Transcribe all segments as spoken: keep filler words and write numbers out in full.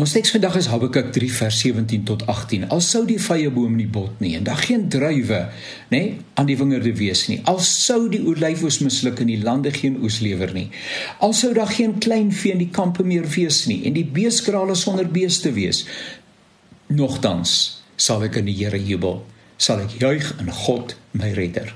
Ons teks vandag is Habakuk drie vers sewentien tot agttien. Al sou die vyeboom nie bot nie, en daar geen druiwe, nee, aan die wingerde wees nie. Al sou die olyfoes misluk en die lande geen oes lewer nie. Al sou daar geen klein vee in die kampe meer wees nie, en die beeskrale sonder beeste wees. Nogtans sal ek in die Here jubel, sal ek juig in God my redder.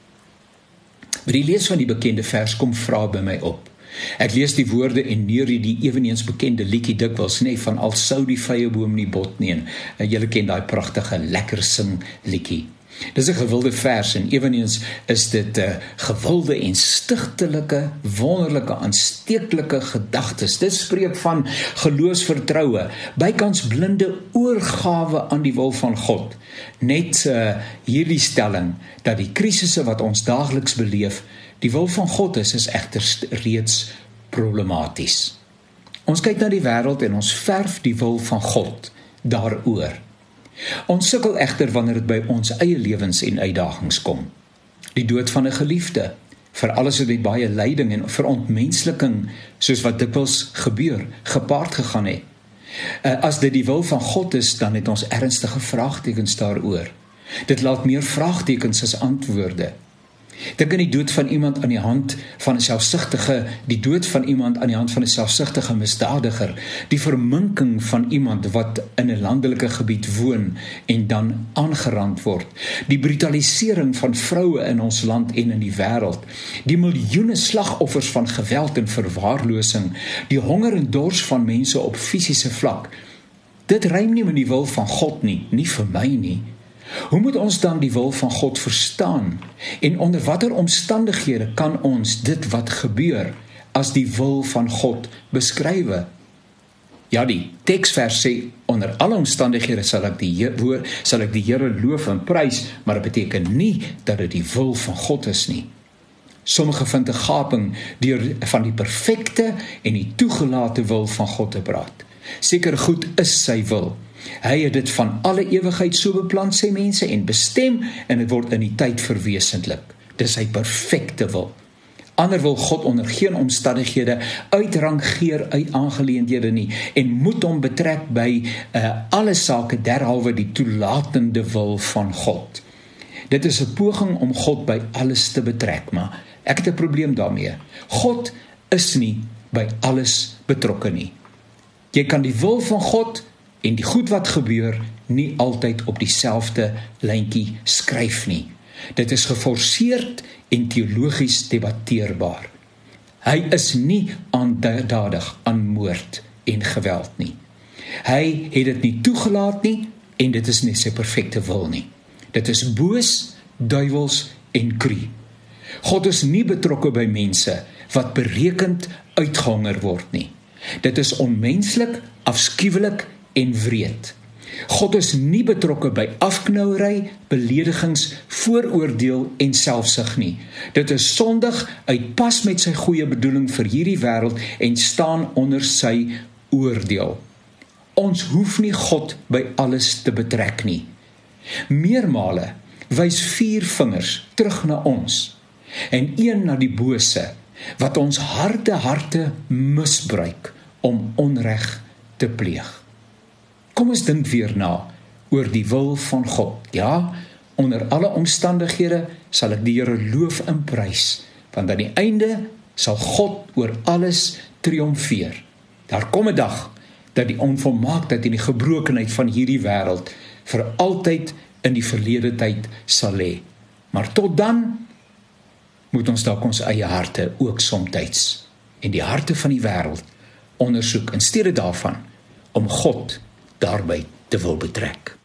By die lees van die bekende vers kom vrae by my op. Ek lees die woorde en neer die eweneens bekende liedjie dikwels, nee, van al sou die vyeboom nie bot nie, en julle ken daai pragtige lekker sing liedjie. Dis 'n gewilde vers en eweneens is dit 'n gewilde en stigtelike, wonderlike, aansteeklike gedagtes. Dit spreek van geloofsvertroue, bykans blinde oorgawe aan die wil van God. Net uh, hierdie stelling dat die krisisse wat ons daagliks beleef, die wil van God is, is egter reeds problematies. Ons kyk na die wêreld en ons verf die wil van God daaroor. Ons sukkel egter wanneer dit by ons eie lewens en uitdagings kom. Die dood van 'n geliefde, veral as dit baie lyding en verontmensliking, soos wat dikwels gebeur, gepaard gegaan het. As dit die wil van God is, dan het ons ernstige vraagtekens daaroor. Dit laat meer vraagtekens as antwoorde. Dink aan die dood van iemand aan die hand van 'n selfsugtige, die dood van iemand aan die hand van 'n selfsugtige misdadiger, die verminking van iemand wat in 'n landelike gebied woon en dan aangerand word, die brutalisering van vroue in ons land en in die wêreld, die miljoene slagoffers van geweld en verwaarlosing, die honger en dors van mense op fisiese vlak. Dit rym nie met die wil van God nie, nie vir my nie. Hoe moet ons dan die wil van God verstaan? En onder watter omstandighede kan ons dit wat gebeur as die wil van God beskrywe? Ja, die teksvers sê, onder alle omstandighede sal ek die Here, sal ek die Here loof en prys, maar dit beteken nie dat dit die wil van God is nie. Sommige vind 'n gaping deur van die perfekte en die toegelate wil van God te praat. Seker goed is sy wil. Hy het dit van alle ewigheid so beplan, sê mense, en bestem, en dit word in die tyd verwesenlik. Dis sy perfekte wil. Ander wil God onder geen omstandighede uitrangeer uit aangeleenthede nie, en moet hom betrek by uh, alle sake derhalwe die toelatende wil van God. Dit is 'n poging om God by alles te betrek, maar ek het 'n probleem daarmee. God is nie by alles betrokke nie. Jy kan die wil van God en die goed wat gebeur nie altyd op dieselfde lyntjie skryf nie. Dit is geforseerd en teologies debatteerbaar. Hy is nie aandadig aan moord en geweld nie. Hy het dit nie toegelaat nie en dit is nie sy perfekte wil nie. Dit is boos, duiwels en kru. God is nie betrokke by mense wat berekend uitgehonger word nie. Dit is onmenslik, afskuwelik en wreed. God is nie betrokke by afknouery, beledigings, vooroordeel en selfsug nie. Dit is sondig, uitpas met sy goeie bedoeling vir hierdie wêreld en staan onder sy oordeel. Ons hoef nie God by alles te betrek nie. Meermale wys vier vingers terug na ons en een na die bose wat ons harte harte misbruik om onreg te pleeg. Kom ons dink weer na oor die wil van God. Ja, onder alle omstandighede sal ek die Here loof en prys, want aan die einde sal God oor alles triomfeer. Daar kom 'n dag dat die onvolmaaktheid en die gebrokenheid van hierdie wêreld vir altyd in die verlede tyd sal lê. Maar tot dan moet ons dalk ons eie harte ook somtyds en die harte van die wêreld ondersoek in steede daarvan om God daarby te wil betrek.